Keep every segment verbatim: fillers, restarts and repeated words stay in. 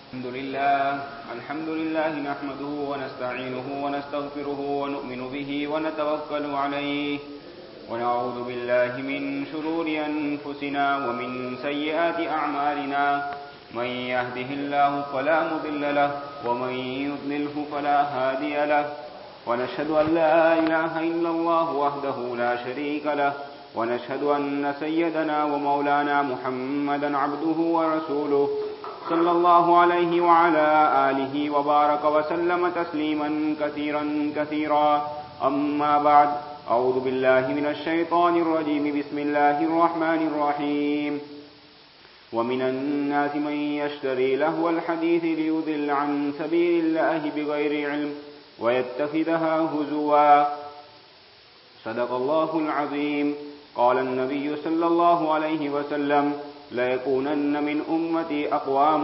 الحمد لله الحمد لله نحمده ونستعينه ونستغفره ونؤمن به ونتوكل عليه ونعوذ بالله من شرور أنفسنا ومن سيئات أعمالنا من يهده الله فلا مضل له ومن يضلله فلا هادي له ونشهد أن لا إله إلا الله وحده لا شريك له ونشهد أن سيدنا ومولانا محمدا عبده ورسوله صلى الله عليه وعلى آله وبارك وسلم تسليما كثيرا كثيرا أما بعد أعوذ بالله من الشيطان الرجيم بسم الله الرحمن الرحيم ومن الناس من يشتري لهو الحديث ليضل عن سبيل الله بغير علم ويتخذها هزوا صدق الله العظيم قال النبي صلى الله عليه وسلم ليكونن من أمتي أقوام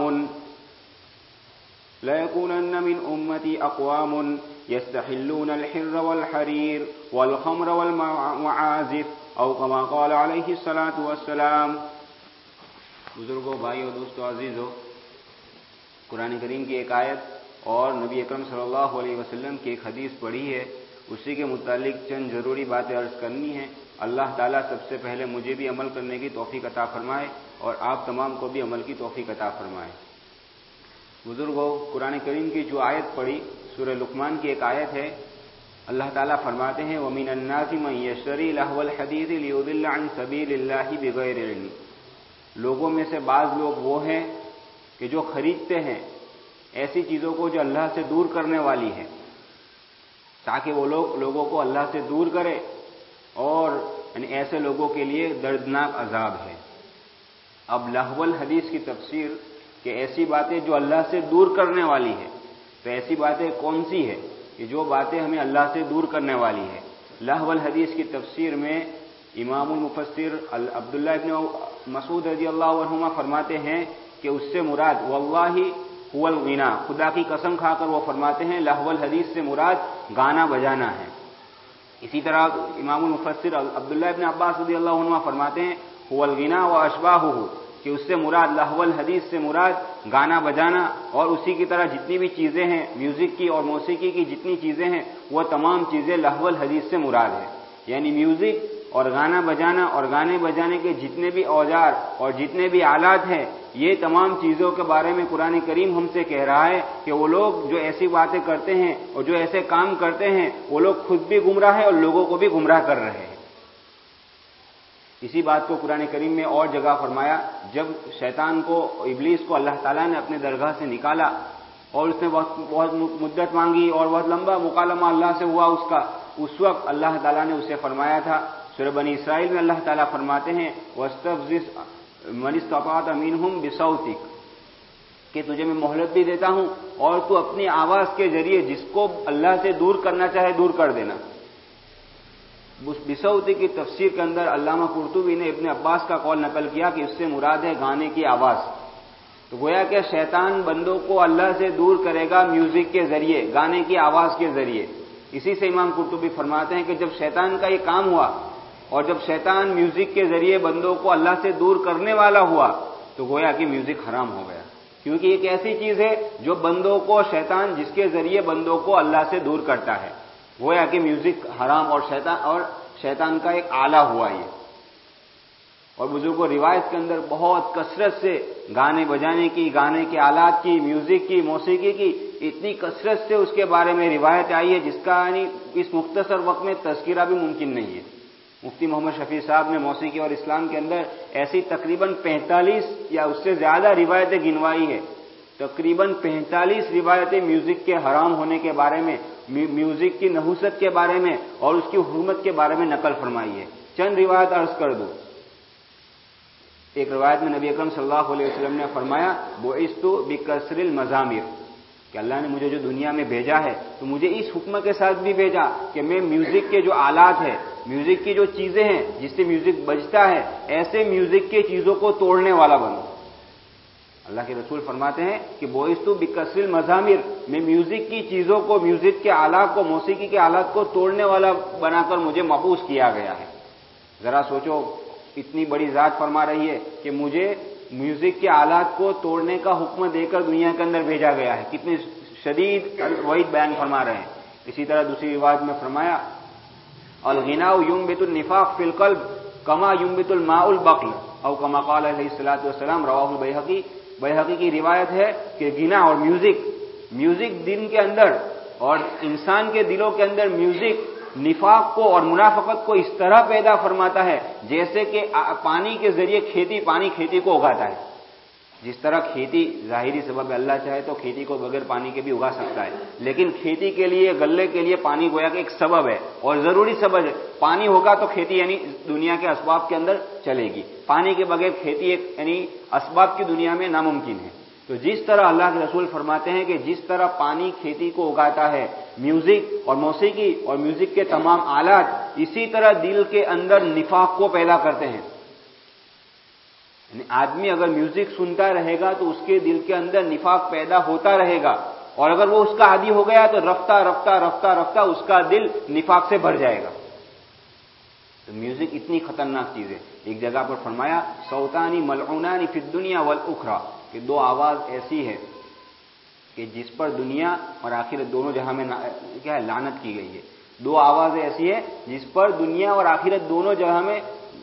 ليكونن من أمتي أقوام يستحلون الحر والحرير والخمر والمعازف أو كما قال عليه الصلاة والسلام. بزرگوں، بھائیوں، دوستوں، عزیزوں، قرآن کریم کی ایک آیت اور نبی اکرم صلی اللہ علیہ وسلم کی ایک حدیث پڑھی ہے، اسی کے متعلق چند ضروری باتیں عرض کرنی ہیں. اللہ تعالیٰ سب سے پہلے مجھے بھی عمل کرنے کی توفیق عطا فرمائے اور آپ تمام کو بھی عمل کی توفیق عطا فرمائے. بزرگوں، قرآن کریم کی جو آیت پڑھی سورہ لقمان کی ایک آیت ہے. اللہ تعالیٰ فرماتے ہیں وَمِنَ النَّاسِ مَن يَشْتَرِي لَهْوَ الْحَدِيثِ لِيُضِلَّ عَن سَبِيلِ اللَّهِ بِغَيْرِ عِلْمٍ. لوگوں میں سے بعض لوگ وہ ہیں کہ جو خریدتے ہیں ایسی چیزوں کو جو اللہ سے دور کرنے والی ہیں، تاکہ وہ لوگ لوگوں کو اللہ سے دور کرے، اور یعنی ایسے لوگوں کے لیے دردناک عذاب ہے. اب لہو الحدیث کی تفسیر کہ ایسی باتیں جو اللہ سے دور کرنے والی ہے، تو ایسی باتیں کون سی ہے کہ جو باتیں ہمیں اللہ سے دور کرنے والی ہے. لہو الحدیث کی تفسیر میں امام المفسر عبداللہ ابن مسعود رضی اللہ عنہما فرماتے ہیں کہ اس سے مراد واللہ هو الغنا، خدا کی قسم کھا کر وہ فرماتے ہیں لہو الحدیث سے مراد گانا بجانا ہے. اسی طرح امام المفسر عبداللہ ابن عباس رضی اللہ عنہ فرماتے ہیں هو الغنا واشباہہ، کہ اس سے مراد لہو الحدیث سے مراد گانا بجانا اور اسی کی طرح جتنی بھی چیزیں ہیں میوزک کی اور موسیقی کی جتنی چیزیں ہیں وہ تمام چیزیں لہو الحدیث سے مراد ہے. یعنی میوزک اور گانا بجانا اور گانے بجانے کے جتنے بھی اوزار اور جتنے بھی آلات ہیں، یہ تمام چیزوں کے بارے میں قرآن کریم ہم سے کہہ رہا ہے کہ وہ لوگ جو ایسی باتیں کرتے ہیں اور جو ایسے کام کرتے ہیں وہ لوگ خود بھی گمراہ ہیں اور لوگوں کو بھی گمراہ کر رہے ہیں. اسی بات کو قرآن کریم میں اور جگہ فرمایا جب شیطان کو، ابلیس کو اللہ تعالیٰ نے اپنے درگاہ سے نکالا اور اس نے بہت بہت مدت مانگی اور بہت لمبا مکالمہ اللہ سے ہوا اس کا، اس وقت اللہ تعالیٰ نے اسے فرمایا تھا. سورہ بنی اسرائیل میں اللہ تعالیٰ فرماتے ہیں وَاسْتَفْزِزْ مَنِ اسْتَطَعْتَ مِنْهُمْ بِصَوْتِكَ، کہ تجھے میں مہلت بھی دیتا ہوں اور تو اپنی آواز کے ذریعے جس کو اللہ سے دور کرنا چاہے دور کر دینا. بصوتی کی تفسیر کے اندر علامہ قرطبی نے ابن عباس کا قول نقل کیا کہ اس سے مراد ہے گانے کی آواز. تو گویا کہ شیطان بندوں کو اللہ سے دور کرے گا میوزک کے ذریعے، گانے کی آواز کے ذریعے. اسی سے امام قرطبی فرماتے ہیں کہ جب شیطان کا یہ کام ہوا اور جب شیطان میوزک کے ذریعے بندوں کو اللہ سے دور کرنے والا ہوا تو گویا کہ میوزک حرام ہو گیا، کیونکہ ایک ایسی چیز ہے جو بندوں کو شیطان جس کے ذریعے بندوں کو اللہ سے دور کرتا ہے. گویا کہ میوزک حرام اور شیطان اور شیطان کا ایک آلہ ہوا یہ. اور بزرگوں، روایت کے اندر بہت کثرت سے گانے بجانے کی، گانے کے آلات کی، میوزک کی، موسیقی کی اتنی کثرت سے اس کے بارے میں روایت آئی ہے جس کا یعنی اس مختصر وقت میں تذکرہ بھی ممکن نہیں ہے. مفتی محمد شفیع صاحب نے موسیقی اور اسلام کے اندر ایسی تقریباً پینتالیس یا اس سے زیادہ روایتیں گنوائی ہے. تقریباً پینتالیس روایتیں میوزک کے حرام ہونے کے بارے میں، میوزک کی نحوست کے بارے میں اور اس کی حرمت کے بارے میں نقل فرمائی ہے. چند روایت عرض کر دوں. ایک روایت میں نبی اکرم صلی اللہ علیہ وسلم نے فرمایا بعثت بکسر المزامیر، کہ اللہ نے مجھے جو دنیا میں بھیجا ہے تو مجھے اس حکم کے ساتھ بھی بھیجا کہ میں میوزک کے جو آلات ہیں، میوزک کی جو چیزیں ہیں جس سے میوزک بجتا ہے، ایسے میوزک کے چیزوں کو توڑنے والا بنوں. اللہ کے رسول فرماتے ہیں کہ بعثت بکسر المزامیر، میں میوزک کی چیزوں کو، میوزک کے آلات کو، موسیقی کے آلات کو توڑنے والا بنا کر مجھے مبعوث کیا گیا ہے. ذرا سوچو، اتنی بڑی ذات فرما رہی ہے کہ مجھے میوزک کے آلات کو توڑنے کا حکم دے کر دنیا کے اندر بھیجا گیا ہے. کتنی شدید وعید بیان فرما رہے ہیں. اسی طرح دوسری روایت میں فرمایا الغناء ينبت النفاق في القلب كما ينبت الماء البقل او كما قال علیہ الصلوۃ والسلام. رواہ البیہقی. بیہقی کی روایت ہے کہ غنا اور میوزک میوزک دن کے اندر اور انسان کے دلوں کے اندر میوزک نفاق کو اور منافقت کو اس طرح پیدا فرماتا ہے جیسے کہ پانی کے ذریعے کھیتی پانی کھیتی کو اگاتا ہے. جس طرح کھیتی ظاہری سبب اللہ چاہے تو کھیتی کو بغیر پانی کے بھی اگا سکتا ہے، لیکن کھیتی کے لیے غلے کے لیے پانی گویا کہ ایک سبب ہے اور ضروری سبب ہے. پانی ہوگا تو کھیتی یعنی دنیا کے اسباب کے اندر چلے گی. پانی کے بغیر کھیتی ایک یعنی اسباب کی دنیا میں ناممکن ہے. تو جس طرح اللہ کے رسول فرماتے ہیں کہ جس طرح پانی کھیتی کو اگاتا ہے، میوزک اور موسیقی اور میوزک کے تمام آلات اسی طرح دل کے اندر نفاق کو پیدا کرتے ہیں. یعنی آدمی اگر میوزک سنتا رہے گا تو اس کے دل کے اندر نفاق پیدا ہوتا رہے گا، اور اگر وہ اس کا عادی ہو گیا تو رفتہ رفتہ رفتہ رفتہ اس کا دل نفاق سے بھر جائے گا. تو میوزک اتنی خطرناک چیز ہے. ایک جگہ پر فرمایا صوتانی ملعونان فی الدنیا والآخرہ، کہ دو آواز ایسی ہے کہ جس پر دنیا اور آخرت دونوں جہاں میں کیا ہے لعنت کی گئی ہے. دو آوازیں ایسی ہے جس پر دنیا اور آخرت دونوں جگہ میں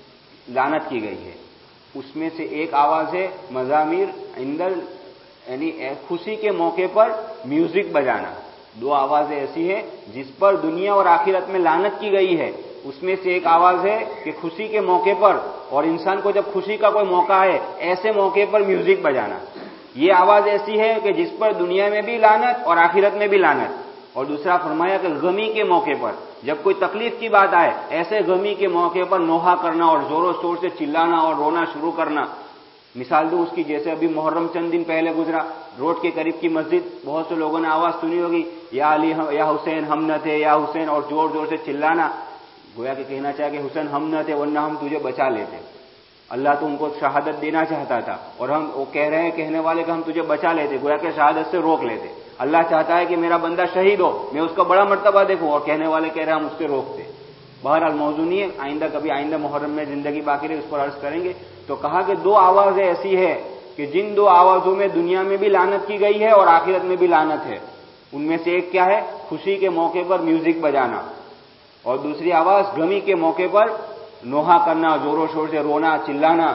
لعنت کی گئی ہے. اس میں سے ایک آواز ہے مزامیر اندر یعنی خوشی کے موقع پر میوزک بجانا. دو آوازیں ایسی ہیں جس پر دنیا اور آخرت میں لعنت کی گئی ہے. اس میں سے ایک آواز ہے کہ خوشی کے موقع پر، اور انسان کو جب خوشی کا کوئی موقع ہے ایسے موقع پر میوزک بجانا. یہ آواز ایسی ہے کہ جس پر دنیا میں بھی لعنت اور آخرت میں بھی لعنت. اور دوسرا فرمایا کہ غمی کے موقع پر جب کوئی تکلیف کی بات آئے ایسے غمی کے موقع پر نوحہ کرنا اور زور و شور سے چلانا اور رونا شروع کرنا. مثال دوں اس کی، جیسے ابھی محرم چند دن پہلے گزرا، روڈ کے قریب کی مسجد بہت سے لوگوں نے آواز سنی ہوگی یا علی یا حسین ہم نہ تھے یا حسین، اور زور زور سے چلانا. گویا کہ کہنا چاہے کہ حسین ہم نہ تھے ورنہ ہم تجھے بچا لیتے. اللہ تو ان کو شہادت دینا چاہتا تھا اور ہم وہ کہہ رہے ہیں کہنے والے کہ ہم تجھے بچا لیتے، گویا کہ شہادت سے روک لیتے. اللہ چاہتا ہے کہ میرا بندہ شہید ہو، میں اس کا بڑا مرتبہ دیکھوں، اور کہنے والے کہہ رہے ہیں ہم اس سے روکتے. بہرحال موضوع نہیں ہے، آئندہ کبھی آئندہ محرم میں زندگی باقی رہے اس پر عرض کریں گے. تو کہا کہ دو آوازیں ایسی ہے کہ جن دو آوازوں میں دنیا میں بھی لعنت کی گئی ہے اور آخرت میں بھی لعنت ہے. ان میں سے ایک کیا ہے؟ خوشی کے موقع پر میوزک بجانا، اور دوسری آواز غمی کے موقع پر نوحہ کرنا، زور و شور سے رونا چلانا.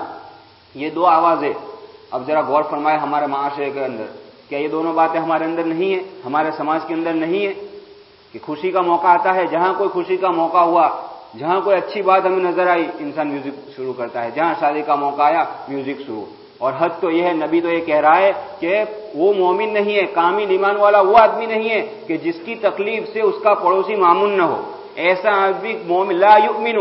یہ دو آوازیں اب ذرا غور فرمائے ہمارے معاشرے کے اندر، کیا یہ دونوں باتیں ہمارے اندر نہیں ہیں، ہمارے سماج کے اندر نہیں ہے؟ کہ خوشی کا موقع آتا ہے، جہاں کوئی خوشی کا موقع ہوا، جہاں کوئی اچھی بات ہمیں نظر آئی انسان میوزک شروع کرتا ہے، جہاں شادی کا موقع آیا میوزک شروع. اور حد تو یہ ہے، نبی تو یہ کہہ رہا ہے کہ وہ مومن نہیں ہے، کامل ایمان والا وہ آدمی نہیں ہے کہ جس کی تکلیف سے اس کا پڑوسی معمون نہ ہو. ایسا آدمی مومن لا یؤمن،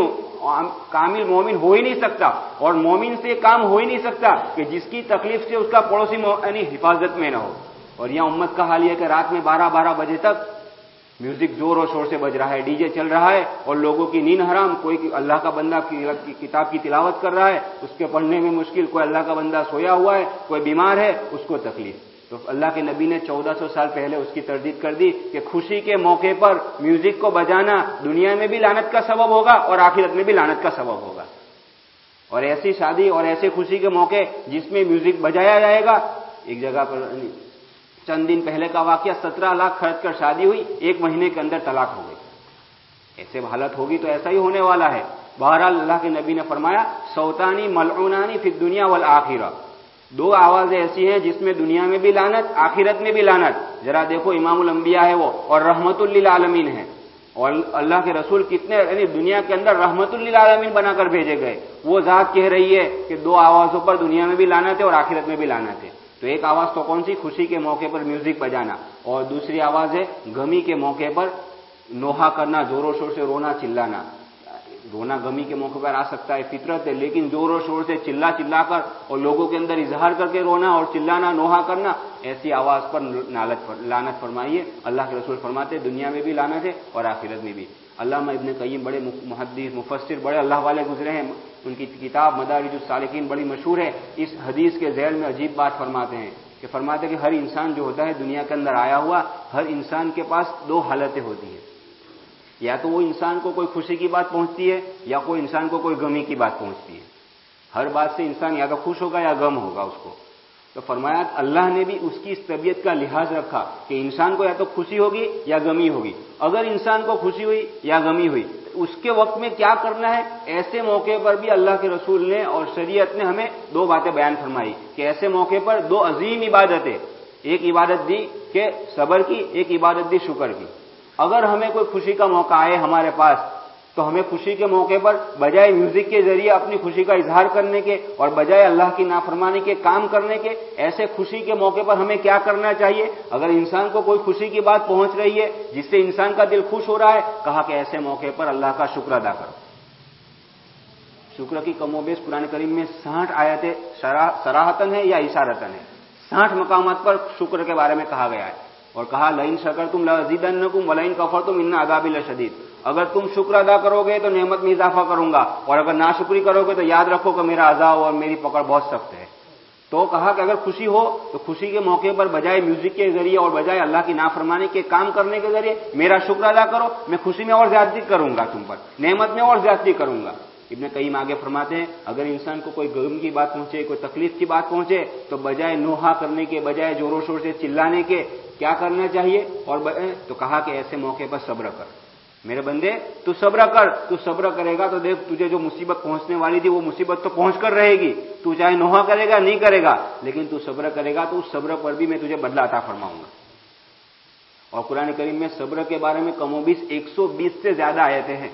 کامل مومن ہو ہی نہیں سکتا، اور مومن سے کام ہو ہی نہیں سکتا کہ جس کی تکلیف سے اس کا پڑوسی یعنی حفاظت میں نہ ہو. اور یہاں امت کا حال یہ کہ رات میں بارہ بارہ بجے تک میوزک زور و شور سے بج رہا ہے، ڈی جے چل رہا ہے، اور لوگوں کی نیند حرام. کوئی اللہ کا بندہ کتاب کی تلاوت کر رہا ہے، اس کے پڑھنے میں مشکل. کوئی اللہ کا بندہ سویا ہوا ہے، کوئی بیمار ہے، اس کو تکلیف. تو اللہ کے نبی نے چودہ سو سال پہلے اس کی تردید کر دی کہ خوشی کے موقع پر میوزک کو بجانا دنیا میں بھی لعنت کا سبب ہوگا اور آخرت میں بھی لعنت کا سبب ہوگا. اور ایسی شادی اور ایسے خوشی کے موقع جس میں میوزک بجایا جائے گا، ایک جگہ پر چند دن پہلے کا واقعہ، سترہ لاکھ خرچ کر شادی ہوئی، ایک مہینے کے اندر طلاق ہو گئی. ایسے حالت ہوگی تو ایسا ہی ہونے والا ہے. بہرحال اللہ کے نبی نے فرمایا صوتانی ملعونانی فی الدنیا والآخرہ، دو آوازیں ایسی ہیں جس میں دنیا میں بھی لعنت آخرت میں بھی لعنت. ذرا دیکھو امام الانبیاء ہے وہ، اور رحمت للعالمین ہے، اور اللہ کے رسول کتنے یعنی دنیا کے اندر رحمت للعالمین بنا کر بھیجے گئے. وہ ذات کہہ رہی ہے کہ دو آوازوں پر دنیا میں بھی لعنت ہے اور آخرت میں بھی لعنت ہے. تو ایک آواز تو کون سی؟ خوشی کے موقع پر میوزک بجانا، اور دوسری آواز ہے غمی کے موقع پر نوحہ کرنا، زور و شور سے رونا چلانا. رونا غمی کے موقع پر آ سکتا ہے، فطرت ہے، لیکن زور و شور سے چلا چلا کر اور لوگوں کے اندر اظہار کر کے رونا اور چلانا، نوحہ کرنا، ایسی آواز پر لعنت فرمائیے. اللہ کے رسول فرماتے دنیا میں بھی لعنت ہے اور آخرت میں بھی. علامہ ابن قیم بڑے محدث مفسر، بڑے اللہ والے گزرے ہیں، ان کی کتاب مدارج السالکین بڑی مشہور ہے. اس حدیث کے ذیل میں عجیب بات فرماتے ہیں کہ فرماتے ہیں کہ ہر انسان جو ہوتا ہے دنیا کے اندر آیا ہوا، ہر انسان کے پاس دو حالتیں ہوتی ہیں. یا تو وہ انسان کو کوئی خوشی کی بات پہنچتی ہے، یا کوئی انسان کو کوئی غمی کی بات پہنچتی ہے. ہر بات سے انسان یا تو خوش ہوگا یا غم ہوگا اس کو. تو فرمایا اللہ نے بھی اس کی اس طبیعت کا لحاظ رکھا کہ انسان کو یا تو خوشی ہوگی یا غمی ہوگی. اگر انسان کو خوشی ہوئی یا غمی ہوئی اس کے وقت میں کیا کرنا ہے. ایسے موقع پر بھی اللہ کے رسول نے اور شریعت نے ہمیں دو باتیں بیان فرمائی کہ ایسے موقع پر دو عظیم عبادتیں, ایک عبادت دی کہ صبر کی, ایک عبادت دی شکر کی. اگر ہمیں کوئی خوشی کا موقع آئے ہمارے پاس تو ہمیں خوشی کے موقع پر بجائے میوزک کے ذریعے اپنی خوشی کا اظہار کرنے کے اور بجائے اللہ کی نافرمانی کے کام کرنے کے, ایسے خوشی کے موقع پر ہمیں کیا کرنا چاہیے. اگر انسان کو کوئی خوشی کی بات پہنچ رہی ہے جس سے انسان کا دل خوش ہو رہا ہے, کہا کہ ایسے موقع پر اللہ کا شکر ادا کرو. شکر کی کم و بیش قرآن کریم میں ساٹھ آیتیں صراحتاً ہے یا اشارتاً ہے, ساٹھ مقامات پر شکر کے بارے میں کہا گیا ہے. اور کہا لئن شکرتم لازیدنکم ولئن کفرتم ان عذابی لشدید. اگر تم شکر ادا کرو گے تو نعمت میں اضافہ کروں گا, اور اگر ناشکری کرو گے تو یاد رکھو کہ میرا عذاب اور میری پکڑ بہت سخت ہے. تو کہا کہ اگر خوشی ہو تو خوشی کے موقع پر بجائے میوزک کے ذریعے اور بجائے اللہ کی نافرمانی کے کام کرنے کے ذریعے میرا شکر ادا کرو, میں خوشی میں اور زیادتی کروں گا تم پر, نعمت میں اور زیادتی کروں گا. ابن قیم آگے فرماتے ہیں اگر انسان کو کوئی غم کی بات پہنچے, کوئی تکلیف کی بات پہنچے تو بجائے نوحہ کرنے کے, بجائے زور و شور سے چلانے کے کیا کرنا چاہیے. اور تو کہا کہ ایسے موقع پر صبر کر میرے بندے, تو صبر کر. تو صبر کرے گا تو دیکھ تجھے جو مصیبت پہنچنے والی تھی وہ مصیبت تو پہنچ کر رہے گی. تو چاہے نوحہ کرے گا نہیں کرے گا, لیکن تو صبر کرے گا تو اس صبر پر بھی میں تجھے بدلہ عطا فرماؤں گا. اور قرآن کریم میں صبر کے بارے میں کم و بیش ایک سو بیس سے زیادہ آیتیں ہیں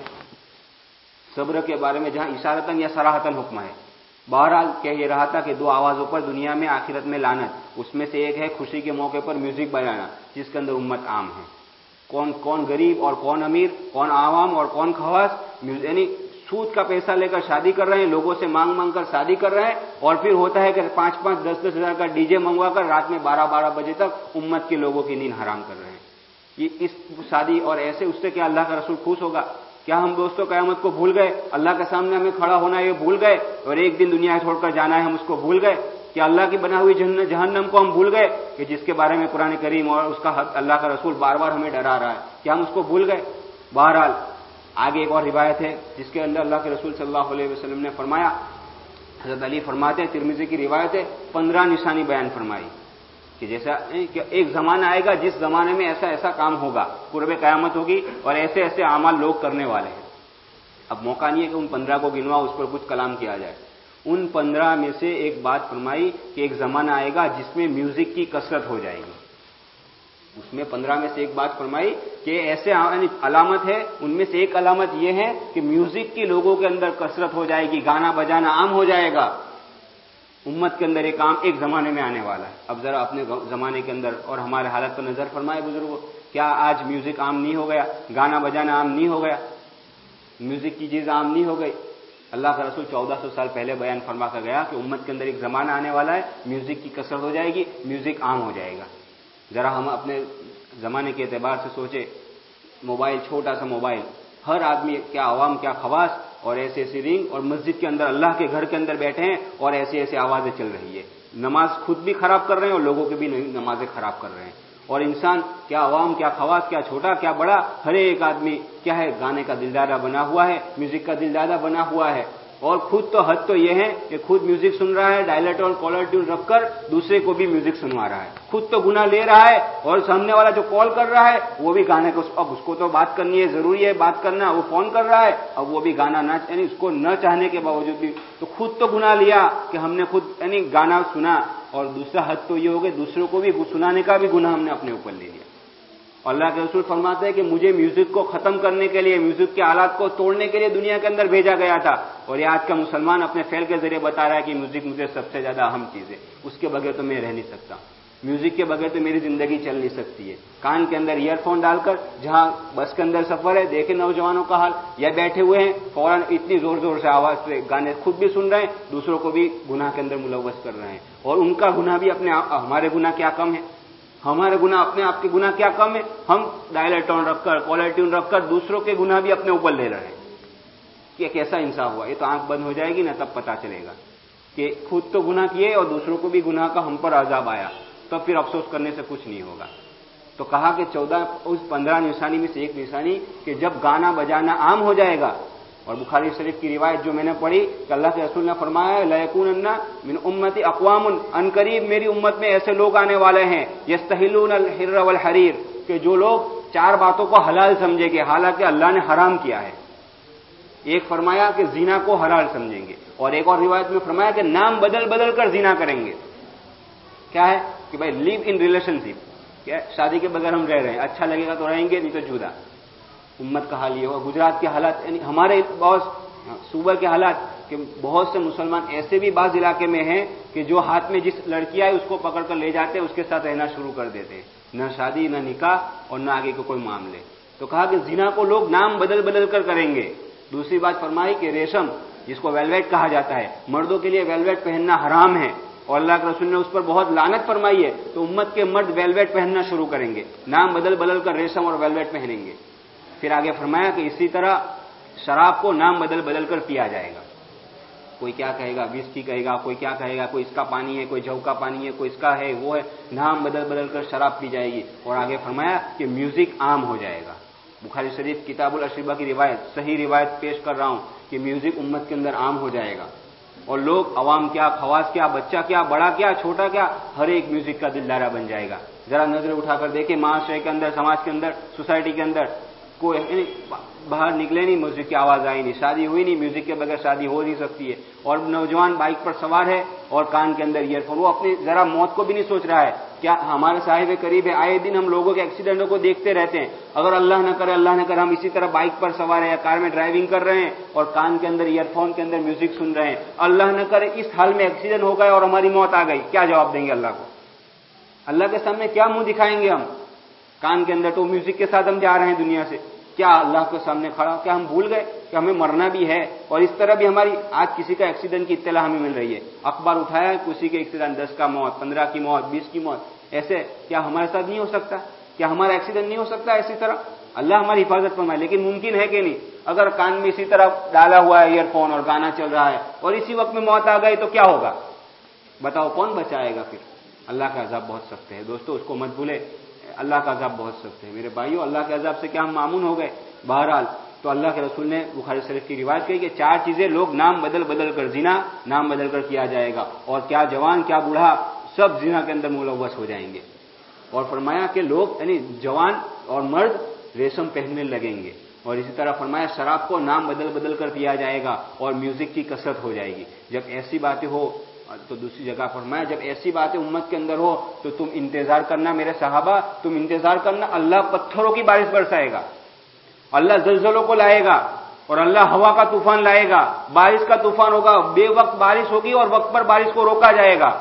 صبر کے بارے میں, جہاں اشارتاً یا صراحتاً حکم ہے. بہرحال کہہ یہ رہا تھا کہ دو آوازوں پر دنیا میں آخرت میں لعنت. اس میں سے ایک ہے خوشی کے موقع پر میوزک بجانا جس کے اندر امت عام ہے. کون کون غریب اور کون امیر, کون عوام اور کون خواص, یعنی سود کا پیسہ لے کر شادی کر رہے ہیں, لوگوں سے مانگ مانگ کر شادی کر رہے ہیں, اور پھر ہوتا ہے کہ پانچ پانچ دس دس ہزار کا ڈی جے منگوا کر رات میں بارہ بارہ بجے تک امت کے لوگوں کی نیند حرام کر رہے ہیں. یہ اس شادی اور ایسے اس سے کیا اللہ کا رسول خوش ہوگا؟ کیا ہم دوستوں قیامت کو بھول گئے؟ اللہ کے سامنے ہمیں کھڑا ہونا یہ بھول گئے, اور ایک دن دنیا چھوڑ کر جانا ہے ہم اس کو بھول گئے؟ کہ اللہ کی بنا ہوئی جہنم کو ہم بھول گئے کہ جس کے بارے میں قرآن کریم اور اس کا حق اللہ کا رسول بار بار ہمیں ڈرا رہا ہے, کیا ہم اس کو بھول گئے؟ بہرحال آگے ایک اور روایت ہے جس کے اندر اللہ کے رسول صلی اللہ علیہ وسلم نے فرمایا, حضرت علی فرماتے ہیں, ترمذی کی روایت ہے, پندرہ نشانی بیان فرمائی کہ جیسا کہ ایک زمانہ آئے گا جس زمانے میں ایسا ایسا کام ہوگا, قرب قیامت ہوگی اور ایسے ایسے اعمال لوگ کرنے والے ہیں. اب موقع نہیں ہے کہ ان پندرہ کو گنوا اس پر کچھ کلام کیا جائے. ان پندرہ میں سے ایک بات فرمائی کہ ایک زمانہ آئے گا جس میں میوزک کی کثرت ہو جائے گی. اس میں پندرہ میں سے ایک بات فرمائی کہ ایسے علامت ہے, ان میں سے ایک علامت یہ ہے کہ میوزک کی لوگوں کے اندر کثرت ہو جائے گی, گانا بجانا عام ہو جائے گا. امت کے اندر ایک عام ایک زمانے میں آنے والا ہے. اب ذرا اپنے زمانے کے اندر اور ہمارے حالت پر نظر فرمائے بزرگوں, کیا آج میوزک عام نہیں ہو گیا؟ گانا بجانا عام نہیں ہو گیا؟ میوزک کی چیز عام نہیں ہو گئی؟ اللہ کا رسول چودہ سو سال پہلے بیان فرما کر گیا کہ امت کے اندر ایک زمانہ آنے والا ہے, میوزک کی کثرت ہو جائے گی, میوزک عام ہو جائے گا. ذرا ہم اپنے زمانے کے اعتبار سے سوچے, موبائل, چھوٹا سا موبائل, ہر آدمی, کیا عوام کیا خواص, اور ایسے ایسی رنگ, اور مسجد کے اندر اللہ کے گھر کے اندر بیٹھے ہیں اور ایسی ایسی آوازیں چل رہی ہے. نماز خود بھی خراب کر رہے ہیں اور لوگوں کی بھی نمازیں خراب کر رہے ہیں. اور انسان, کیا عوام کیا خواص, کیا چھوٹا کیا بڑا, ہر ایک آدمی کیا ہے, گانے کا دلدادہ بنا ہوا ہے, میوزک کا دلدادہ بنا ہوا ہے. اور خود تو حد تو یہ ہے کہ خود میوزک سن رہا ہے, ڈائلیٹ اور کالر ٹیون رکھ کر دوسرے کو بھی میوزک سنوا رہا ہے. خود تو گناہ لے رہا ہے, اور سامنے والا جو کال کر رہا ہے وہ بھی گانے کو, اب اس کو تو بات کرنی ہے, ضروری ہے بات کرنا, وہ فون کر رہا ہے, اب وہ بھی گانا نہ, یعنی اس کو نہ چاہنے کے باوجود بھی, تو خود تو گناہ لیا کہ ہم نے خود یعنی گانا سنا, اور دوسرا حد تو یہ ہو گیا دوسروں کو بھی سنانے کا بھی گناہ ہم نے اپنے اوپر لے لیا. اللہ کے رسول فرماتے ہیں کہ مجھے میوزک کو ختم کرنے کے لیے, میوزک کے آلات کو توڑنے کے لیے دنیا کے اندر بھیجا گیا تھا, اور یہ آج کا مسلمان اپنے فعل کے ذریعے بتا رہا ہے کہ میوزک مجھے سب سے زیادہ اہم چیز ہے, اس کے بغیر تو میں رہ نہیں سکتا, میوزک کے بغیر تو میری زندگی چل نہیں سکتی ہے. کان کے اندر ایئر فون ڈال کر جہاں بس کے اندر سفر ہے, دیکھیں نوجوانوں کا حال, یا بیٹھے ہوئے ہیں فوراً اتنی زور زور سے آواز سے گانے خود بھی سن رہے ہیں, دوسروں کو بھی گناہ کے اندر ملوث کر رہے ہیں. اور ان کا گناہ بھی اپنے, ہمارے گناہ کیا کم ہے, ہمارے گناہ اپنے آپ کے گناہ کیا کم ہے, ہم ڈائل ٹون رکھ کر, کالر ٹیون رکھ کر دوسروں کے گناہ بھی اپنے اوپر لے رہے ہیں. یہ کیسا انصاف ہوا؟ یہ تو آنکھ بند ہو جائے گی نا, تب پتا چلے گا کہ خود تو گناہ کیے اور دوسروں کو بھی گناہ کا ہم پر عذاب آیا, تب پھر افسوس کرنے سے کچھ نہیں ہوگا. تو کہا کہ چودہ اس پندرہ نشانی میں سے ایک نشانی کہ جب گانا بجانا عام ہو جائے گا اور بخاری شریف کی روایت جو میں نے پڑھی کہ اللہ کے رسول نے فرمایا لَيَكُونَنَّ مِنْ أُمَّتِي أَقْوَامٌ، ان قریب میری امت میں ایسے لوگ آنے والے ہیں يَسْتَحِلُّونَ الْحِرَّ وَالْحَرِيرَ کہ جو لوگ چار باتوں کو حلال سمجھیں گے حالانکہ اللہ نے حرام کیا ہے. ایک فرمایا کہ زنا کو حلال سمجھیں گے، اور ایک اور روایت میں فرمایا کہ نام بدل بدل کر زنا کریں گے. کیا ہے کہ بھائی لیو ان ریلیشن شپ، کیا شادی کے بغیر ہم رہ رہے ہیں، اچھا لگے گا تو رہیں گے نہیں تو جدا. امت کا حال یہ ہوا. گجرات کے حالات یعنی ہمارے بہت صوبہ کے حالات کہ بہت سے مسلمان ایسے بھی بعض علاقے میں ہیں کہ جو ہاتھ میں جس لڑکی آئے اس کو پکڑ کر لے جاتے ہیں، اس کے ساتھ رہنا شروع کر دیتے ہیں، نہ شادی نہ نکاح اور نہ آگے کے کوئی معاملے. تو کہا کہ زنا کو لوگ نام بدل بدل کر کریں گے. دوسری بات فرمائی کہ ریشم جس کو ویلویٹ کہا جاتا ہے، مردوں کے لیے ویلویٹ پہننا حرام ہے اور اللہ کے رسول نے اس پر بہت لعنت فرمائی ہے. تو امت کے مرد ویلویٹ پہننا شروع کریں گے، نام بدل بدل کر ریشم اور ویلویٹ پہنیں گے. پھر آگے فرمایا کہ اسی طرح شراب کو نام بدل بدل کر پیا جائے گا. کوئی کیا کہے گا، وسکی کہے گا، کوئی کیا کہے گا، کوئی اس کا پانی ہے، کوئی جھو کا پانی ہے، کوئی اس کا ہے وہ ہے، نام بدل بدل کر شراب پی جائے گی. اور آگے فرمایا کہ میوزک عام ہو جائے گا. بخاری شریف کتاب الاشربہ کی روایت، صحیح روایت پیش کر رہا ہوں کہ میوزک امت کے اندر عام ہو جائے گا، اور لوگ عوام کیا، خواص کیا، بچہ کیا، بڑا کیا، چھوٹا کیا، ہر ایک میوزک کا دلدارہ بن جائے گا. ذرا نظر اٹھا کر دیکھیں معاشرے کے اندر، سماج کے اندر، سوسائٹی کے اندر کوئی باہر نکلے نہیں میوزک کی آواز آئی نہیں، شادی ہوئی نہیں میوزک کے بغیر شادی ہو نہیں سکتی ہے. اور نوجوان بائک پر سوار ہے اور کان کے اندر ایئر فون، وہ اپنی ذرا موت کو بھی نہیں سوچ رہا ہے. کیا ہمارے صاحب قریب ہے، آئے دن ہم لوگوں کے ایکسیڈنٹوں کو دیکھتے رہتے ہیں. اگر اللہ نہ کرے اللہ نہ کرے ہم اسی طرح بائک پر سوار ہیں یا کار میں ڈرائیونگ کر رہے ہیں اور کان کے اندر ایئر فون کے اندر میوزک سن رہے ہیں، اللہ نہ کرے اس حال میں ایکسیڈنٹ ہو گئے اور ہماری موت آ گئی، کیا جواب دیں گے اللہ کو؟ اللہ کے سامنے کیا منہ دکھائیں گے ہم؟ کان کے اندر تو میوزک کے ساتھ ہم جا رہے ہیں دنیا سے، کیا اللہ کے سامنے کھڑا؟ کیا ہم بھول گئے کہ ہمیں مرنا بھی ہے؟ اور اس طرح بھی ہماری آج کسی کا ایکسیڈنٹ کی اطلاع ہمیں مل رہی ہے، اخبار اٹھایا ہے کسی کے ایکسیڈنٹ، دس کا موت، پندرہ کی موت، بیس کی موت. ایسے کیا ہمارے ساتھ نہیں ہو سکتا؟ کیا ہمارا ایکسیڈنٹ نہیں ہو سکتا اسی طرح؟ اللہ ہماری حفاظت فرمائے. لیکن ممکن ہے کہ نہیں؟ اگر کان میں اسی طرح ڈالا ہوا ہے ایئر فون اور گانا چل رہا ہے اور اسی وقت میں موت آ گئی تو کیا ہوگا؟ بتاؤ کون بچائے گا پھر؟ اللہ کا عذاب بہت سخت ہے دوستو، اس کو مت بھولے. اللہ کا عذاب بہت سخت ہے میرے بھائیو. اللہ کے عذاب سے کیا ہم معمون ہو گئے؟ بہرحال تو اللہ کے رسول نے بخاری شریف کی روایت کہی کہ چار چیزیں لوگ نام بدل بدل کر زنا نام بدل کر کیا جائے گا، اور کیا جوان کیا بوڑھا سب زنا کے اندر ملوث ہو جائیں گے. اور فرمایا کہ لوگ یعنی جوان اور مرد ریشم پہننے لگیں گے. اور اسی طرح فرمایا شراب کو نام بدل بدل کر پیا جائے گا اور میوزک کی کثرت ہو جائے گی. جب ایسی باتیں ہو تو دوسری جگہ فرمایا جب ایسی باتیں امت کے اندر ہو تو تم انتظار کرنا میرے صحابہ، تم انتظار کرنا، اللہ پتھروں کی بارش برسائے گا، اللہ زلزلوں کو لائے گا، اور اللہ ہوا کا طوفان لائے گا، بارش کا طوفان ہوگا، بے وقت بارش ہوگی اور وقت پر بارش کو روکا جائے گا.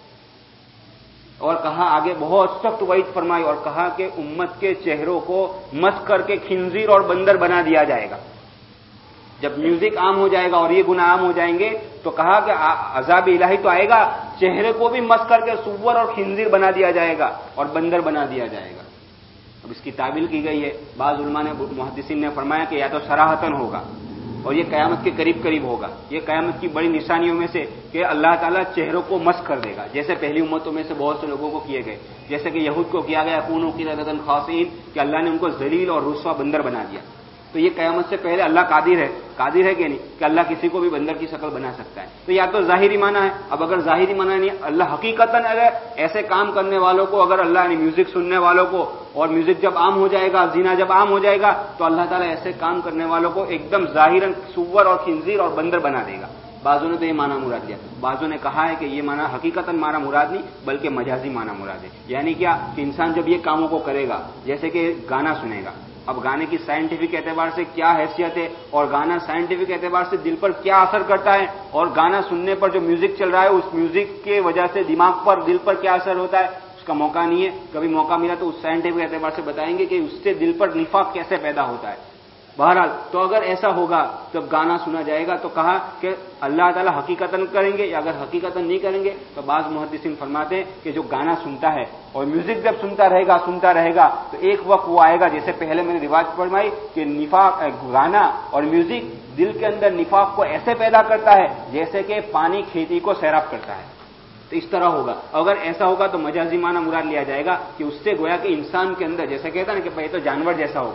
اور کہا آگے بہت سخت وعید فرمائی اور کہا کہ امت کے چہروں کو مسخ کر کے خنزیر اور بندر بنا دیا جائے گا. جب میوزک عام ہو جائے گا اور یہ گناہ عام ہو جائیں گے تو کہا کہ عذاب الہی تو آئے گا، چہرے کو بھی مسخ کر کے سور اور خنزیر بنا دیا جائے گا اور بندر بنا دیا جائے گا. اب اس کی تعبیر کی گئی ہے، بعض علماء نے محدثین نے فرمایا کہ یا تو صراحتاً ہوگا اور یہ قیامت کے قریب قریب ہوگا. یہ قیامت کی بڑی نشانیوں میں سے کہ اللہ تعالیٰ چہروں کو مسخ کر دے گا، جیسے پہلی امتوں میں سے بہت سے لوگوں کو کیے گئے، جیسے کہ یہود کو کیا گیا کونوا قردۃ خاسئین، کہ اللہ نے ان کو ذلیل اور رسوا بندر بنا دیا. تو یہ قیامت سے پہلے اللہ قادر ہے، قادر ہے کہ نہیں کہ اللہ کسی کو بھی بندر کی شکل بنا سکتا ہے. تو یا تو ظاہری معنی ہے، اب اگر ظاہری معنی نہیں، اللہ حقیقتاً اگر ایسے کام کرنے والوں کو، اگر اللہ نے میوزک سننے والوں کو، اور میوزک جب عام ہو جائے گا، زنا جب عام ہو جائے گا تو اللہ تعالیٰ ایسے کام کرنے والوں کو ایک دم ظاہراً سور اور خنزیر اور بندر بنا دے گا. بعضوں نے تو یہ معنی مراد لیا، بعضوں نے کہا ہے کہ یہ معنی حقیقتاً معنی مراد نہیں بلکہ مجازی معنی مراد ہے. یعنی کیا کہ انسان جب یہ کاموں کو کرے گا، جیسے کہ گانا سنے گا، اب گانے کی سائنٹیفک اعتبار سے کیا حیثیت ہے اور گانا سائنٹیفک اعتبار سے دل پر کیا اثر کرتا ہے، اور گانا سننے پر جو میوزک چل رہا ہے اس میوزک کے وجہ سے دماغ پر دل پر کیا اثر ہوتا ہے، اس کا موقع نہیں ہے. کبھی موقع ملا تو اس سائنٹیفک اعتبار سے بتائیں گے کہ اس سے دل پر نفاق کیسے پیدا ہوتا ہے. بہرحال تو اگر ایسا ہوگا جب گانا سنا جائے گا تو کہا کہ اللہ تعالیٰ حقیقتاً کریں گے، یا اگر حقیقتاً نہیں کریں گے تو بعض محدثین فرماتے ہیں کہ جو گانا سنتا ہے اور میوزک جب سنتا رہے گا سنتا رہے گا تو ایک وقت وہ آئے گا، جیسے پہلے میں نے روایت فرمائی کہ نفاق گانا اور میوزک دل کے اندر نفاق کو ایسے پیدا کرتا ہے جیسے کہ پانی کھیتی کو سیراب کرتا ہے. تو اس طرح ہوگا. اگر ایسا ہوگا تو مجازی معنی مراد لیا جائے گا کہ اس سے گویا کہ انسان کے اندر، جیسے کہتا ہے نا کہ یہ تو جانور جیسا ہو گیا،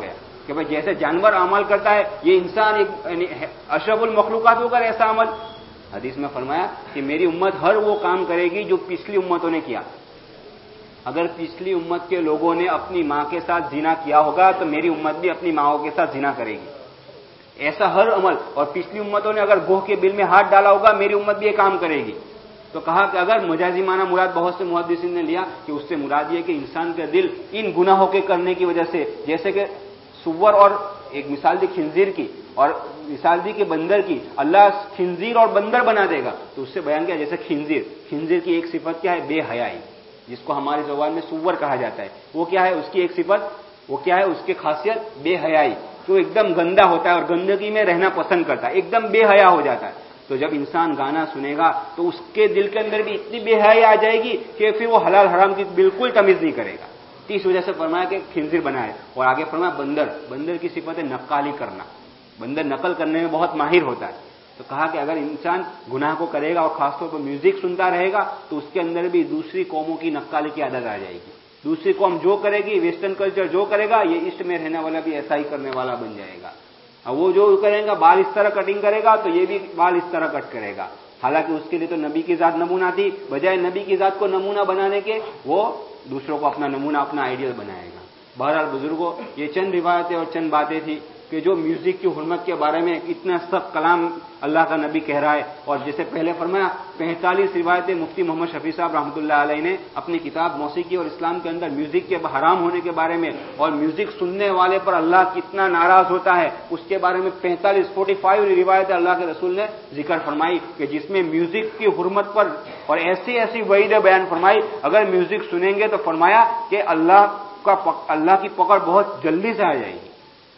کہ بھائی جیسے جانور عمل کرتا ہے یہ انسان ایک اشرف المخلوقات ہو کر ایسا عمل. حدیث میں فرمایا کہ میری امت ہر وہ کام کرے گی جو پچھلی امتوں نے کیا. اگر پچھلی امت کے لوگوں نے اپنی ماں کے ساتھ زنا کیا ہوگا تو میری امت بھی اپنی ماؤں کے ساتھ زنا کرے گی. ایسا ہر عمل. اور پچھلی امتوں نے اگر گوہ کے بل میں ہاتھ ڈالا ہوگا میری امت بھی یہ کام کرے گی. تو کہا کہ اگر مجازی معنی مراد بہت سے محدثین نے لیا کہ اس سے مراد یہ کہ انسان کا دل ان گناہوں کے کرنے کی وجہ سے، جیسے کہ سور اور ایک مثال دی خنزیر کی اور مثال دی کہ بندر کی، اللہ خنزیر اور بندر بنا دے گا تو اس سے بیان کیا جیسے خنزیر خنزیر کی ایک صفت کیا ہے؟ بے حیائی، جس کو ہماری زبان میں سور کہا جاتا ہے. وہ کیا ہے؟ اس کی ایک صفت وہ کیا ہے؟ اس کی خاصیت بے حیائی. تو ایک دم گندا ہوتا ہے اور گندگی میں رہنا پسند کرتا ہے، ایک دم بے حیا ہو جاتا ہے. تو جب انسان گانا سنے گا تو اس کے دل کے اندر بھی اتنی بے حیائی آ جائے گی کہ پھر وہ حلال حرام کی بالکل تمیز نہیں کرے گا. اس وجہ سے فرمایا کہ خنزیر بنا ہے. اور آگے فرمایا بندر بندر کی صفت ہے نقالی کرنا. بندر نقل کرنے میں بہت ماہر ہوتا ہے. تو کہا کہ اگر انسان گناہ کو کرے گا اور خاص طور پر میوزک سنتا رہے گا تو اس کے اندر بھی دوسری قوموں کی نقالی کی عادت آ جائے گی. دوسری قوم جو کرے گی، ویسٹرن کلچر جو کرے گا، یہ ایسٹ میں رہنے والا بھی ایسا ہی کرنے والا بن جائے گا. اور وہ جو کرے گا بال اس طرح کٹنگ کرے گا تو یہ بھی بال اس طرح کٹ کرے گا. حالانکہ اس کے لیے تو نبی کی ذات نمونہ تھی، بجائے نبی کی ذات کو نمونہ بنانے کے وہ دوسروں کو اپنا نمونہ اپنا آئیڈیل بنائے گا. بہرحال بزرگوں، یہ چند روایتیں اور چند باتیں تھی کہ جو میوزک کی حرمت کے بارے میں اتنا سخت کلام اللہ کا نبی کہہ رہا ہے. اور جیسے پہلے فرمایا پینتالیس روایتیں مفتی محمد شفیع صاحب رحمۃ اللہ علیہ نے اپنی کتاب موسیقی اور اسلام کے اندر میوزک کے حرام ہونے کے بارے میں اور میوزک سننے والے پر اللہ کتنا ناراض ہوتا ہے اس کے بارے میں پینتالیس فورٹی فائیو روایتیں اللہ کے رسول نے ذکر فرمائی کہ جس میں میوزک کی حرمت پر اور ایسی ایسی وعیدیں بیان فرمائی. اگر میوزک سنیں گے تو فرمایا کہ اللہ کا اللہ کی پکڑ بہت جلدی سے آ جائے گی.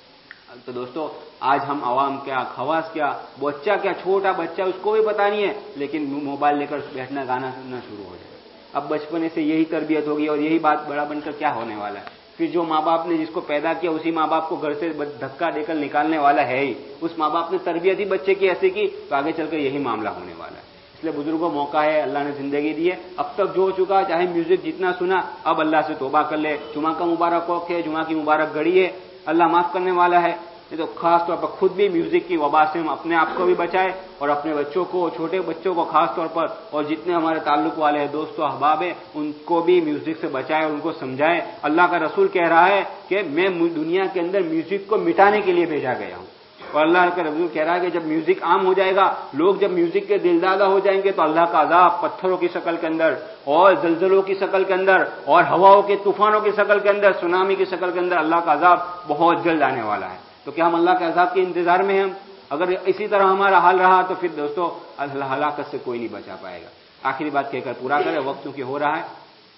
تو دوستو آج ہم عوام کیا، خواص کیا، بچہ کیا، چھوٹا بچہ اس کو بھی پتا نہیں ہے لیکن موبائل لے کر بیٹھنا گانا سننا شروع ہو جائے. اب بچپنے سے یہی تربیت ہوگی اور یہی بات بڑا بن کر کیا ہونے والا ہے. پھر جو ماں باپ نے جس کو پیدا کیا اسی ماں باپ کو گھر سے دھکا دے کر نکالنے والا ہے ہی. اس ماں باپ نے تربیت ہی بچے کی ایسی کی تو آگے چل کر یہی معاملہ ہونے والا ہے. اس لیے بزرگوں موقع ہے، اللہ نے زندگی دی ہے، اب تک جو ہو چکا چاہے میوزک جتنا سنا اب اللہ سے توبہ کر لے. جمعہ کا مبارک وقت ہے، جمعہ کی مبارک گھڑی ہے، اللہ معاف کرنے والا ہے. تو خاص طور پر خود بھی میوزک کی وبا سے ہم اپنے آپ کو بھی بچائے اور اپنے بچوں کو، چھوٹے بچوں کو خاص طور پر، اور جتنے ہمارے تعلق والے ہیں دوست و احباب ہیں ان کو بھی میوزک سے بچائے اور ان کو سمجھائے. اللہ کا رسول کہہ رہا ہے کہ میں دنیا کے اندر میوزک کو مٹانے کے لیے بھیجا گیا ہوں. اور اللہ کا رسول کہہ رہا ہے کہ جب میوزک عام ہو جائے گا، لوگ جب میوزک کے دلدادہ ہو جائیں گے تو اللہ کا عذاب پتھروں کی شکل کے اندر اور زلزلوں کی شکل کے اندر اور ہواؤں کے طوفانوں کی شکل کے اندر، سونامی کی شکل کے اندر اللہ کا عذاب بہت جلد آنے والا ہے. تو کیا ہم اللہ کے عذاب کے انتظار میں ہیں؟ اگر اسی طرح ہمارا حال رہا تو پھر دوستو اللہ ہلاکت سے کوئی نہیں بچا پائے گا. آخری بات کہہ کر پورا کرے، وقت کیونکہ ہو رہا ہے.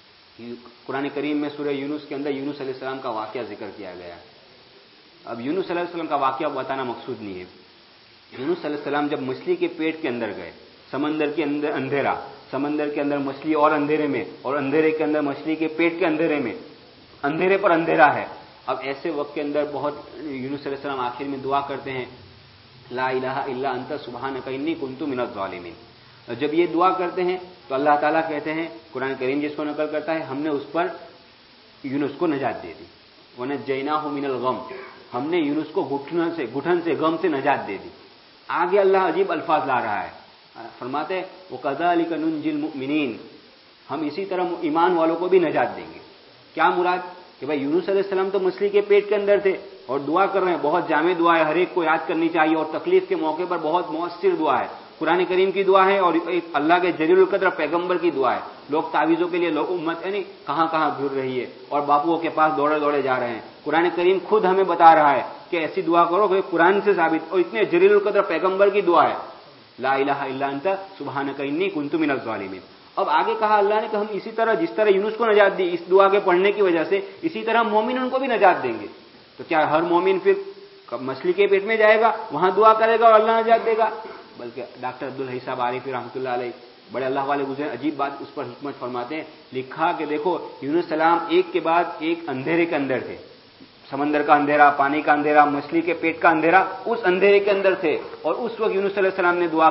قرآن کریم میں سورہ یونس کے اندر یونس علیہ السلام کا واقعہ ذکر کیا گیا ہے. اب یونس علیہ السلام کا واقعہ بتانا مقصود نہیں ہے. یونس علیہ السلام جب مچھلی کے پیٹ کے اندر گئے، سمندر کے اندر اندھیرا، سمندر کے اندر مچھلی اور اندھیرے میں، اور اندھیرے کے اندر مچھلی کے پیٹ کے اندھیرے میں، اندھیرے پر اندھیرا ہے. اب ایسے وقت کے اندر بہت یونس علیہ السلام آخر میں دعا کرتے ہیں لا الہ الا انت سبحانک انی کنت من الظالمین. جب یہ دعا کرتے ہیں تو اللہ تعالیٰ کہتے ہیں، قرآن کریم جس کو نقل کرتا ہے، ہم نے اس پر یونس کو نجات دے دی. وَنَجَّيْنَاهُ مِنَ الْغَمِّ، ہم نے یونس کو گھٹن سے گھٹن سے غم سے نجات دے دی. آگے اللہ عجیب الفاظ لا رہا ہے، فرماتے ہیں وَكَذَلِكَ نُنْجِي الْمُؤْمِنِينَ، ہم اسی طرح ایمان والوں کو بھی نجات دیں گے. کیا مراد؟ کہ بھائی یونس علیہ السلام تو مچھلی کے پیٹ کے اندر تھے اور دعا کر رہے ہیں، بہت جامع دعا ہے، ہر ایک کو یاد کرنی چاہیے اور تکلیف کے موقع پر بہت مؤثر دعا ہے. قرآن کریم کی دعا ہے اور اللہ کے جلیل القدر پیغمبر کی دعا ہے. لوگ تعویذوں کے لیے لوگ امت یعنی کہاں کہاں گھر رہی ہے اور باپوؤں کے پاس دوڑے دوڑے جا رہے ہیں. قرآن کریم خود ہمیں بتا رہا ہے کہ ایسی دعا کرو کہ قرآن سے ثابت، اور اتنے جلیل القدر پیغمبر کی دعا ہے لا الہ الا انت سبحانک انی کنت من الظالمین. اب آگے کہا اللہ نے کہ ہم اسی طرح جس طرح یونس کو نجات دی اس دعا کے پڑھنے کی وجہ سے، اسی طرح مومن ان کو بھی نجات دیں گے. تو کیا ہر مومن پھر مچھلی کے پیٹ میں جائے گا، وہاں دعا کرے گا اور اللہ نجات دے گا؟ بلکہ ڈاکٹر عبدالحی صاحب عارفی رحمۃ اللہ علیہ بڑے اللہ والے گزرے، عجیب بات اس پر حکمت فرماتے ہیں. لکھا کہ دیکھو یونس السلام ایک کے بعد ایک اندھیرے کے اندر تھے، سمندر کا اندھیرا، پانی کا اندھیرا، مچھلی کے پیٹ کا اندھیرا، اس اندھیرے کے اندر تھے. اور اس وقت یونس علیہ السلام نے دعا کی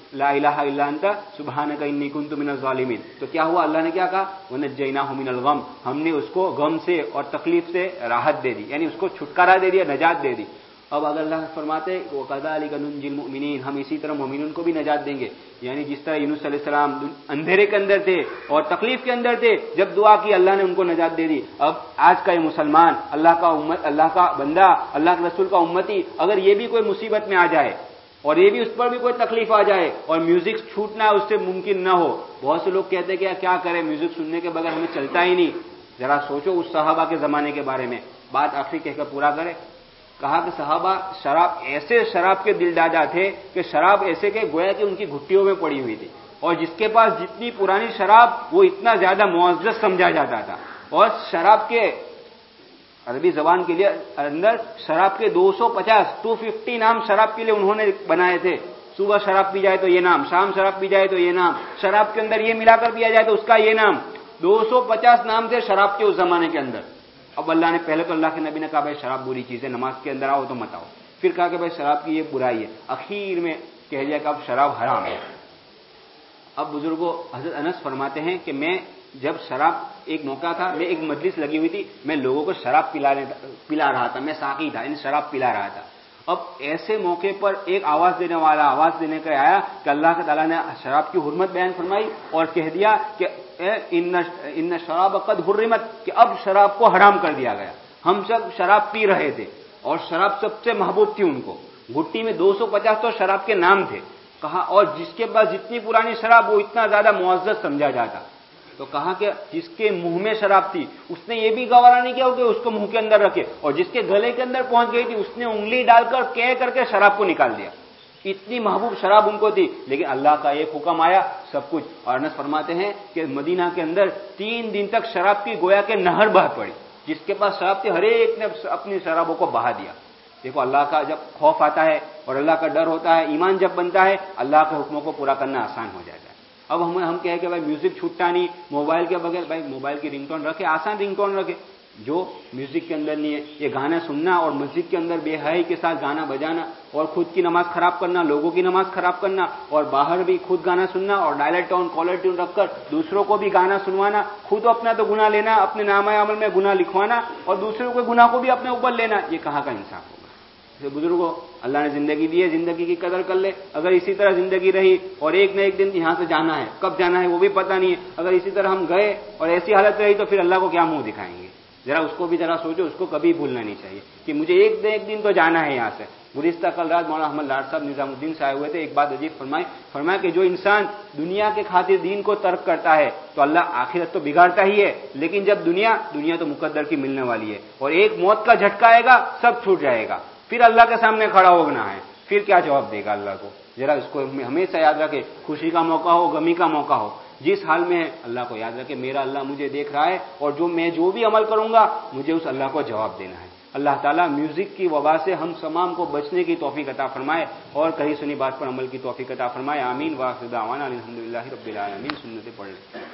لا الہ الا انت سبحانک انی کنت من الظالمین. تو کیا ہوا؟ اللہ نے کیا کہا؟ ونجیناہ من الغم، ہم نے اس کو غم سے اور تکلیف سے راحت دے دی، یعنی اس کو چھٹکارا دے دیا، نجات دے دی. اب اگر اللہ فرماتے وَكَذَلِكَ نُنْجِي الْمُؤْمِنِينَ، ہم اسی طرح مومنون کو بھی نجات دیں گے. یعنی جس طرح یونس علیہ السلام اندھیرے کے اندر تھے اور تکلیف کے اندر تھے، جب دعا کی اللہ نے ان کو نجات دے دی. اب آج کا یہ مسلمان، اللہ کا امت، اللہ کا بندہ، اللہ کے رسول کا امتی، اگر یہ بھی کوئی مصیبت میں آ جائے اور یہ بھی اس پر بھی کوئی تکلیف آ جائے اور میوزک چھوٹنا اس سے ممکن نہ ہو. بہت سے لوگ کہتے ہیں کہ کیا کریں، میوزک سننے کے بغیر ہمیں چلتا ہی نہیں. ذرا سوچو اس صحابہ کے زمانے کے بارے میں. بات آخری کہہ کر پورا کرے. کہا کہ صحابہ شراب ایسے شراب کے دل دادا تھے کہ شراب ایسے کہ گویا کہ ان کی گھٹیوں میں پڑی ہوئی تھی، اور جس کے پاس جتنی پرانی شراب وہ اتنا زیادہ معزز سمجھا جاتا تھا. اور شراب کے عربی زبان کے لیے اندر شراب کے دو سو پچاس ٹو ففٹی نام شراب کے لیے انہوں نے بنائے تھے. صبح شراب پی جائے تو یہ نام، شام شراب پی جائے تو یہ نام، شراب کے اندر یہ ملا کر پیا جائے تو اس کا یہ نام. دو سو پچاس نام تھے شراب کے اس زمانے کے اندر. اب اللہ نے پہلے تو اللہ کے نبی نے کہا بھائی شراب بری چیز ہے، نماز کے اندر آؤ تو مت آؤ. پھر کہا کہ بھائی شراب کی یہ برائی ہے. اخیر میں کہہ دیا کہ اب شراب حرام ہے. اب بزرگوں حضرت انس فرماتے ہیں کہ میں جب شراب ایک موقع تھا، میں ایک مجلس لگی ہوئی تھی، میں لوگوں کو شراب پلانے پلا رہا تھا، میں ساقی تھا، یعنی شراب پلا رہا تھا. اب ایسے موقع پر ایک آواز دینے والا آواز دینے کا آیا کہ اللہ تعالیٰ نے شراب کی حرمت بیان فرمائی اور کہہ دیا کہ ان شراب قد حرمت، کہ اب شراب کو حرام کر دیا گیا. ہم سب شراب پی رہے تھے اور شراب سب سے محبوب تھی ان کو. گٹی میں دو سو پچاس تو شراب کے نام تھے. کہا اور جس کے پاس جتنی پرانی شراب وہ اتنا زیادہ معزز سمجھا جاتا. تو کہا کہ جس کے منہ میں شراب تھی اس نے یہ بھی گوارا نہیں کیا کہ اس کو منہ کے اندر رکھے، اور جس کے گلے کے اندر پہنچ گئی تھی اس نے انگلی ڈال کر کہہ کر کے شراب کو نکال دیا. اتنی محبوب شراب ان کو تھی. لیکن اللہ کا ایک حکم آیا سب کچھ. اور انس فرماتے ہیں کہ مدینہ کے اندر تین دن تک شراب کی گویا کے نہر بہہ پڑی. جس کے پاس شراب تھی ہر ایک نے اپنی شرابوں کو بہا دیا. دیکھو اللہ کا جب خوف آتا ہے اور اللہ کا ڈر ہوتا ہے، ایمان جب بنتا ہے، اللہ کے حکموں کو پورا کرنا آسان ہو جاتا ہے. اب ہم ہم کہیں کہ بھائی میوزک چھوٹتا نہیں، موبائل کے بغیر، بھائی موبائل کی رنگ ٹون رکھے، آسان رنگ ٹون رکھے جو میوزک کے اندر نہیں ہے. یہ گانا سننا اور مسجد کے اندر بے حیائی کے ساتھ گانا بجانا اور خود کی نماز خراب کرنا، لوگوں کی نماز خراب کرنا، اور باہر بھی خود گانا سننا اور ڈائلیکٹ ٹون کالر ٹیون رکھ کر دوسروں کو بھی گانا سنوانا، خود اپنا تو گناہ لینا، اپنے نامہ عمل میں گناہ لکھوانا اور دوسروں کے گناہ کو بھی اپنے اوپر لینا، یہ کہاں کا انصاف ہوگا؟ بزرگوں اللہ نے زندگی دی ہے، زندگی کی قدر کر لے. اگر اسی طرح زندگی رہی اور ایک نہ ایک دن یہاں سے جانا ہے، کب جانا ہے وہ بھی پتہ نہیں ہے، اگر اسی طرح ہم گئے اور ایسی حالت رہی تو پھر اللہ کو کیا منہ دکھائیں گے؟ ذرا اس کو بھی ذرا سوچو. اس کو کبھی بھولنا نہیں چاہیے کہ مجھے ایک دن ایک دن تو جانا ہے یہاں سے. گزشتہ کل رات مولانا احمد لاڈ صاحب نظام الدین سے آئے ہوئے تھے. ایک بات عجیب فرمائی فرمایا کہ جو انسان دنیا کے خاطر دین کو ترک کرتا ہے تو اللہ آخرت تو بگاڑتا ہی ہے، لیکن جب دنیا دنیا تو مقدر کی ملنے والی ہے اور ایک موت کا جھٹکا آئے گا سب چھوٹ جائے گا. پھر اللہ کے سامنے کھڑا ہونا ہے، پھر کیا جواب دے گا اللہ کو؟ ذرا اس کو ہمیشہ یاد رکھے. خوشی کا موقع ہو، غمی کا موقع ہو، جس حال میں ہے اللہ کو یاد رکھے میرا اللہ مجھے دیکھ رہا ہے اور جو میں جو بھی عمل کروں گا مجھے اس اللہ کو جواب دینا ہے. اللہ تعالیٰ میوزک کی وبا سے ہم تمام کو بچنے کی توفیق عطا فرمائے اور کہیں سنی بات پر عمل کی توفیق عطا فرمائے. آمین. واخر دعوانا الحمدللہ رب العالمین. سنت پڑھ لیں.